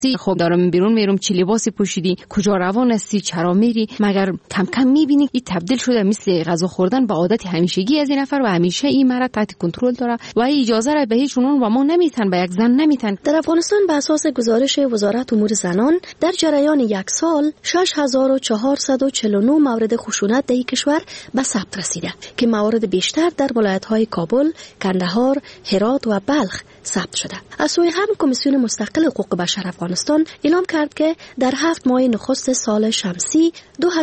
خب دارم بیرون میرم، چه لباسی پوشیدی، کجا روان هستی، چرا میری؟ مگر کم کم میبینی این تبدیل شده مثل غذا خوردن به عادت همیشگی از این نفر و همیشه این مرد تحت کنترل داره و اجازه را به هیچ عنوان و ما نمیتن، به یک زن نمیتن. در افغانستان به اساس گزارش وزارت امور زنان در جریان یک سال 6449 مورد خشونت در کشور به ثبت رسیده که موارد بیشتر در ولایت‌های کابل، کندهار، هرات و بلخ ثبت شده. از سوی هم کمیسیون مستقل حقوق بشر افغانستان اعلام کرد که در 7 ماه نخست سال شمسی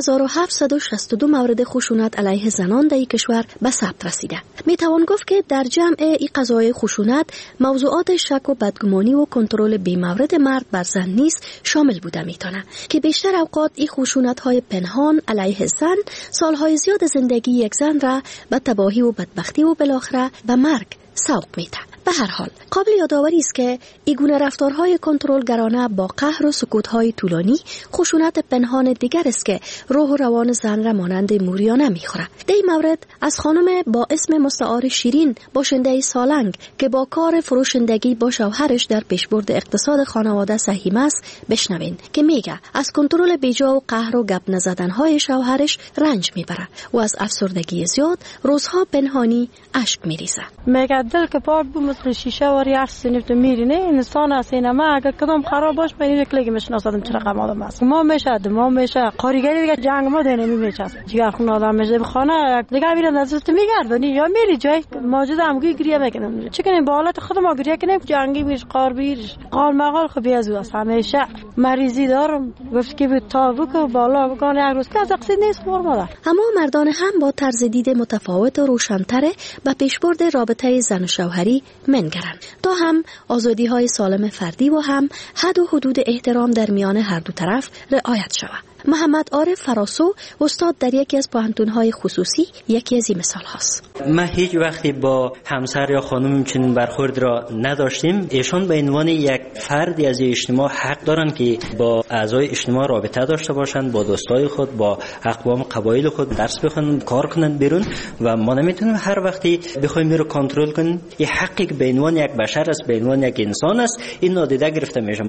2762 مورد خشونت علیه زنان در کشور به ثبت رسیده. می توان گفت که در جمع این قضایای خشونت موضوعات شک و بدگمانی و کنترل بی‌مورد مرد بر زن نیز شامل بوده میتونه که بیشتر اوقات این خشونت‌های پنهان علیه زن سالهای زیاد زندگی یک زن را به تباهی و بدبختی و بالاخره به مرگ سوق میده. به هر حال قابل یادآوری است که این گونه رفتارهای کنترلگرانه با قهر و سکوت‌های طولانی خشونت پنهان دیگر است که روح و روان زن را مانند موریانه می‌خوره. در این مورد از خانم با اسم مستعار شیرین باشنده سالنگ که با کار فروشندگی با شوهرش در پیشبرد اقتصاد خانواده سهیم است بشنوین که میگه از کنترل بیجا و قهر و گپ نزدن‌های شوهرش رنج میبره و از افسردگی زیاد روزها پنهانی اشک میریزه. میگه دل که پاک مثل شیشه واری هر سنفت میرینه انسان است. اینما اگر کدام خراب باش من یک لگی میشناسم چرا قم آدم است. ما میشه قاریگری دیگه جنگ ما دینه میچسب جگر خون آدم میشه خانه دیگه میرن ازت میگردونی یا میری جای موجود همگی گریه میکنم چه کنیم با حالت خود ما گریه کنیم جنگی میش قار بیرش قال مقال خو بیازو است. همیشه مریضی دارم گفت که به تابوک بالا بکن یک روز که از اقصید نیست فرماده. اما مردان هم با طرز دید متفاوت و روشن‌تر به پیشبرد رابطه زن و شوهری منگرن تا هم آزادی‌های سالم فردی و هم حد و حدود احترام در میان هر دو طرف رعایت شود. محمد عارف فراسو استاد در یکی از پوهنتون‌های خصوصی یکی از این مثال هاست. ما هیچ وقتی با همسر یا خانم چنین برخورد را نداشتیم. ایشان به عنوان یک فردی از اجتماع حق دارند که با اعضای اجتماع رابطه داشته باشند، با دوستای خود، با اقوام قبایل خود درس بخونن، کار کنن بیرون و ما نمیتونیم هر وقتی بخوایم رو کنترل کنیم. این حقی که به عنوان یک بشر است، به عنوان یک انسان است، این نادیده گرفته میشه.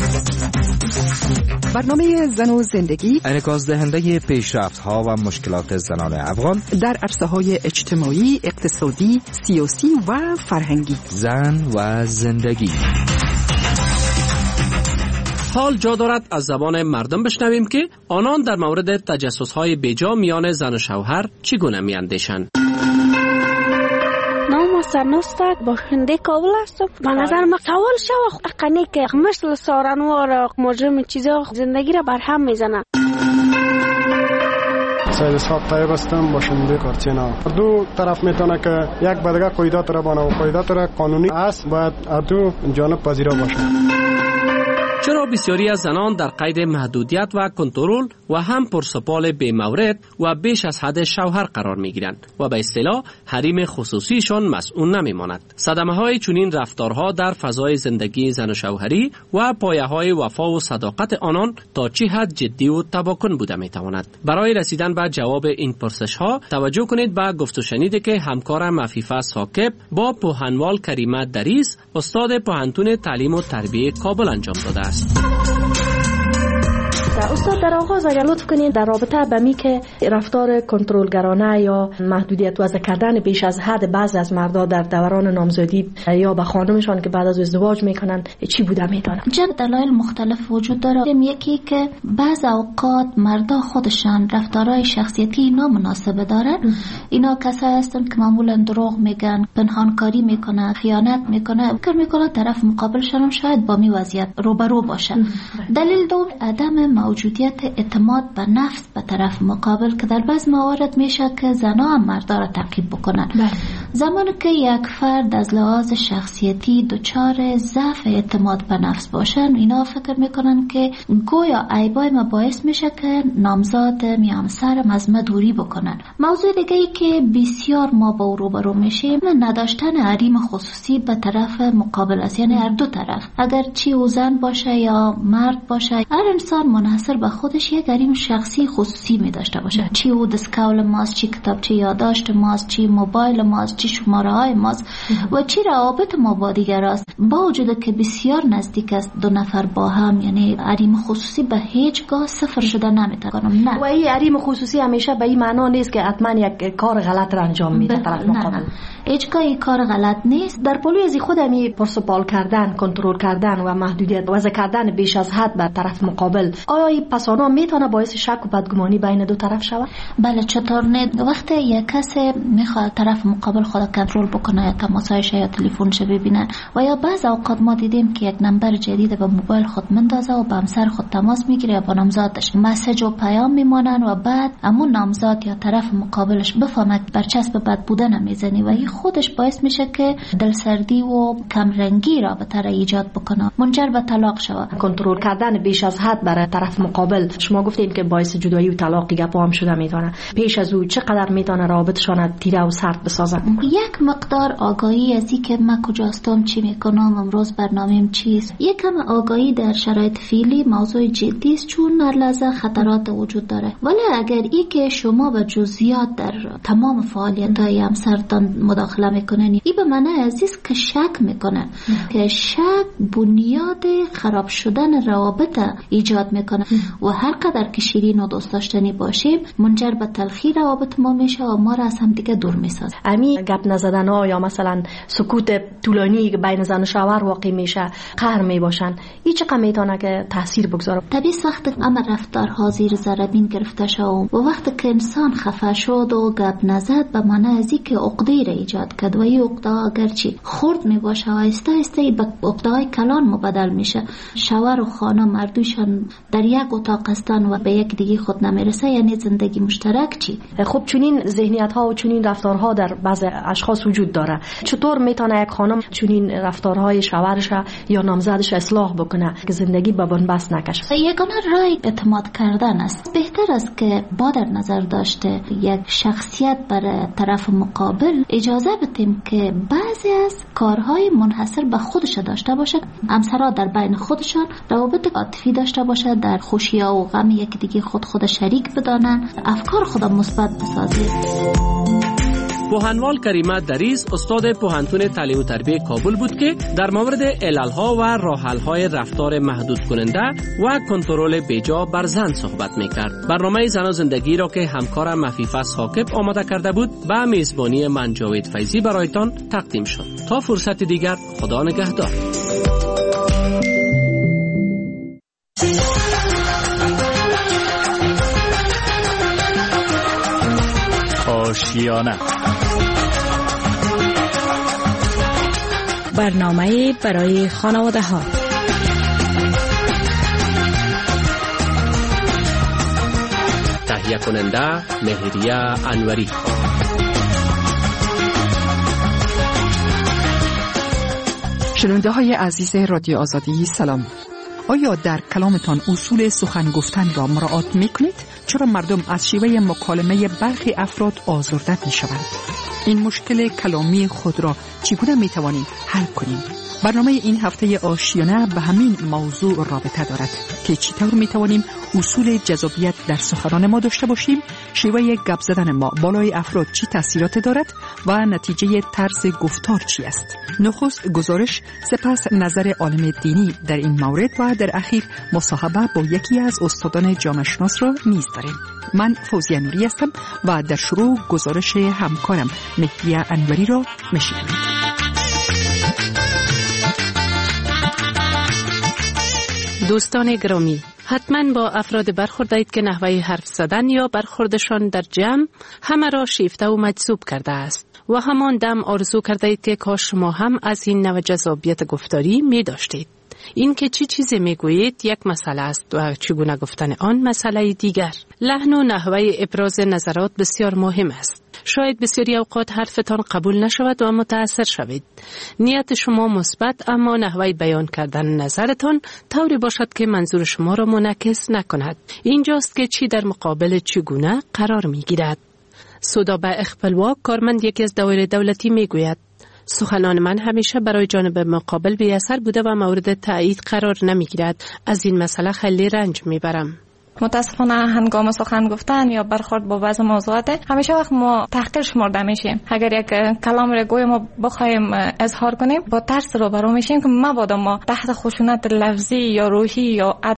برنامه زن و زندگی انعکاس دهنده پیشرفت‌ها و مشکلات زنان افغان در عرصه‌های اجتماعی، اقتصادی، سیاسی و فرهنگی. زن و زندگی. حال جا دارد از زبان مردم بشنویم که آنان در مورد تجسس‌های بیجا میان زن و شوهر چگونه میاندیشند. سرنوستک باشنده کابل هستم. به نظر ما سوال شو اقنی که مثل سارنوار مجرم چیزا زندگی را برهم میزنه. سید اسحاق طیب هستم باشنده کارچینا. دو طرف میتونه که یک بدگه قاعدات را بانه و قاعدات را قانونی است باید دو جانب پذیرا باشه. چرا بسیاری از زنان در قید محدودیت و کنترل و هم پرسپال بی مورد و بیش از حد شوهر قرار می گیرند و به اصطلاح حریم خصوصیشان مسئول نمی ماند. صدمه های چنین رفتارها در فضای زندگی زن و شوهری و پایه های وفا و صداقت آنان تا چه حد جدی و تباکن بوده می تواند؟ برای رسیدن به جواب این پرسش ها توجه کنید به گفت و شنیدی که همکارم عفیفه ساکب با پوهنوال کریمه دریس استاد پوهنتون تعلیم و تربیت کابل انجام داده است. استاد در آغاز اگر لطف کنید در رابطه با می که رفتار کنترلگرانه یا محدودیت وضع کردن بیش از حد بعضی از مردا در دوران نامزدی یا به خانمشان که بعد از ازدواج میکنن چی بوده میدونم؟ چند دلایل مختلف وجود داره. یکی که بعض اوقات مردا خودشان رفتارهای شخصیتی نامناسب دارن. اینا کسایی هستن که معمولا دروغ میگن، پنهانکاری میکنن، خیانت میکنن، فکر میکنن طرف مقابلشان شاید با می وضعیت روبرو باشن. دلیل دوم عدم موجودیت اعتماد به نفس به طرف مقابل که در بعض موارد میشه که زنها هم مردا را تعقیب بکنن. زمانی که یک فرد از لحاظ شخصیتی دچار ضعف اعتماد به نفس باشن اینا فکر میکنن که گویا عیبای ما باعث میشه که نامزاد یا همسرم از ما دوری بکنن. موضوع دیگه ای که بسیار ما با او روبرو میشیم نداشتن حریم خصوصی به طرف مقابل است. یعنی هر دو طرف اگر چی او زن باشه یا مرد باشه هر انسان منحصر به خودش یک حریم شخصی خصوصی می داشته باشه. چی او دسکول ماست، چی کتابچه یادداشت ماست، چی موبایل ماست، چی شماره های ماست و چی روابط ما با دیگر است. با وجود که بسیار نزدیک است دو نفر با هم، یعنی حریم خصوصی به هیچگاه صفر شده نمیتونم. نه، و این حریم خصوصی همیشه به این معنا نیست که حتما یک کار غلط را انجام میده طرف مقابل. هیچگاه این کار غلط نیست. در پلوی از خود همی پرسپال کردن، کنترل کردن و محدودیت وضع کردن بیش از حد بر طرف مقابل، آیا این پسانا میتونه باعث شک و بدگمانی بین دو طرف شود؟ بله، چطور نه؟ وقتی یک کسی میخواد طرف مقابل خود کنترل بکنه یا تماسایش یا تلفنش ببینن، و یا بعض اوقات ما دیدیم که یک نمبر جدید به موبایل خود مندازه و با همسر خود تماس میگیره یا با نامزادش مسیج و پیام میمانن و بعد همون نامزاد یا طرف مقابلش بفهمه برچسب بد بودن میزنی و این خودش باعث میشه که دلسردی و کمرنگی رابطه را ایجاد بکنه، منجر به طلاق شود. کنترل کردن بیش از حد برای طرف مقابل، شما گفتین که باعث جدایی و طلاق گپا هم شده میتونه. پیش از او چقدر میتونه رابطشان تیره و سرد بسازه؟ یک مقدار آگاهی از این که من کجاستم، چی میکنم، امروز برنامه‌ام چیست. یک کم آگاهی در شرایط فعلی موضوع جدی است، چون هر لحظه خطرات وجود داره. ولی اگر ای که شما به جزئیات در تمام فعالیت‌های همسرتان مداخله میکنن، این به معنی عزیز که شک میکنن که شک بنیاد خراب شدن روابط ایجاد میکنه و هر قدر که شیرین و دوست داشتنی باشیم منجر به تلخی روابط ما میشه و ما را از هم دیگه دور میسازه. امی گپ نزدن ها یا مثلا سکوت طولانی بین زن و شوهر واقع میشه، قهر میباشن، این چقدر میتونه که تاثیر بگذاره؟ طبیعی وقتی اما رفتارها زیر ذره بین گرفته شد و وقتی که انسان خفه شد و گپ نزد، به معنی از این که عقده را ایجاد کرد و این عقده اگرچه خرد میباشه آهسته آهسته به عقده‌های کلان مبدل میشه. شوهر و خانه مردوشان در یک اتاق هستن و به یک دیگه خود نمیرسه، یعنی زندگی مشترک چی؟ خب چنین ذهنیت ها و چنین رفتارها در بعض اشخاص وجود داره. چطور میتونه یک خانم چنین رفتارهای شوهرش یا نامزدش اصلاح بکنه که زندگی به بنبست نکشه؟ یگانه راه اعتماد کردن است. بهتر است که با در نظر داشته یک شخصیت بر طرف مقابل اجازه بدیم که بعضی از کارهای منحصر به خودش داشته باشه. همسرها در بین خودشان روابط عاطفی داشته باشه، در خوشی‌ها و غم یک دیگه خود شریک بدانن، افکار خود مثبت بسازید. پوهنوال کریمه دریز استاد پوهنتون تعلیم و تربیت کابل بود که در مورد عللها و راه‌حل‌های رفتار محدود کننده و کنترل بیجا بر زن صحبت می‌کرد. برنامه زن و زندگی را که همکارم مفیفه ثاقب آماده کرده بود به میزبانی من جاوید فیضی برایتان تقدیم شد. تا فرصت دیگر، خدا نگهدار. آشیانه، برنامه برای خانواده ها. تهیه کننده مهریه انوری. شنونده های عزیز رادیو آزادی سلام. آیا در کلامتان اصول سخن گفتن را مراعات میکنید؟ چرا مردم از شیوه مکالمه برخی افراد آزرده میشوند؟ این مشکل کلامی خود را چگونه میتوانیم حل کنیم؟ برنامه این هفته آشیانه به همین موضوع رابطه دارد که چطور میتوانیم اصول جذابیت در سخنان ما داشته باشیم، شیوه گپ زدن ما بالای افراد چی تاثیرات دارد و نتیجه طرز گفتار چی است. نخست گزارش، سپس نظر عالم دینی در این مورد و در اخیر مصاحبه با یکی از استادان جامعه شناس را نیز داریم. من فوزیه نوری هستم و در شروع گزارش همکارم مهریه انوری را میشنوید. دوستان گرامی، حتما با افراد برخوردید که نحوه حرف زدن یا برخوردشان در جمع همه را شیفته و مجذوب کرده است و همان دم آرزو کردید که کاش شما هم از این نوع جذابیت گفتاری می داشتید. این که چی چیزی می گویید یک مسئله است و چگونه گفتن آن مسئله دیگر. لحن و نحوه ابراز نظرات بسیار مهم است. شاید بسیاری اوقات حرفتان قبول نشود و متأثر شوید. نیت شما مثبت، اما نحوه بیان کردن نظرتان طوری باشد که منظور شما را منعکس نکند. اینجاست که چی در مقابل چگونه قرار می گیرد. سودابه اخپلوا، کارمند یکی از دوایر دولتی می گوید: سخنان من همیشه برای جانب مقابل بی اثر بوده و مورد تایید قرار نمی گیرد. از این مسئله خیلی رنج می برم. متاسفانه هنگام سخن گفتن یا برخورد با بعض موضوعات همیشه وقت ما تحقیر شمرده میشیم. اگر یک کلام را گویا ما بخوایم اظهار کنیم با ترس روبرو میشیم که مبادا ما تحت خشونت لفظی یا روحی یا